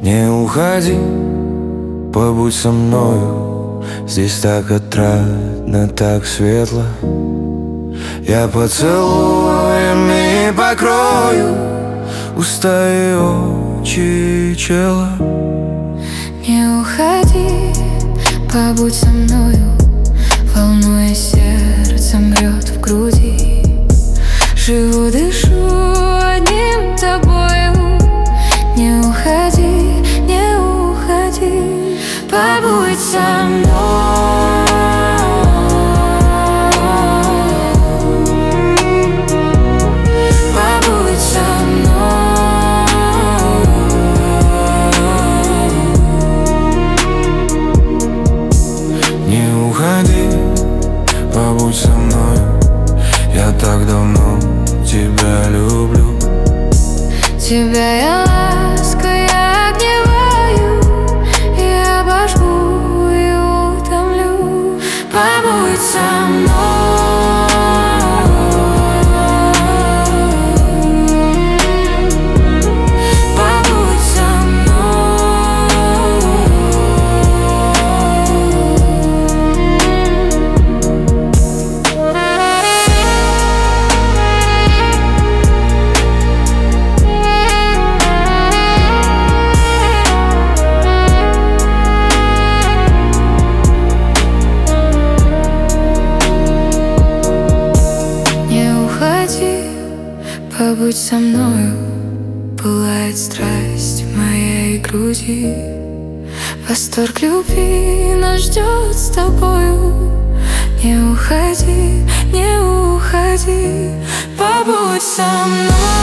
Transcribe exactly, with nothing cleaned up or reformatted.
Не уходи, побудь со мною. Здесь так отрадно, так светло. Я поцелуями покрою уста и очи и чело. Не уходи, побудь со мною. Волнуясь сердцем, грет в груди. Живу, дышу одним тобою. Не уходи, не уходи, побудь со мной. Побудь со мной. Не уходи, побудь со мной. Я так давно тебя люблю. Тебя я лаской огневаю, и обожгу и утомлю. Побудь со мной. Побудь со Побудь со мною, пылает страсть в моей груди. Восторг любви нас ждет с тобою. Не уходи, не уходи, побудь со мной.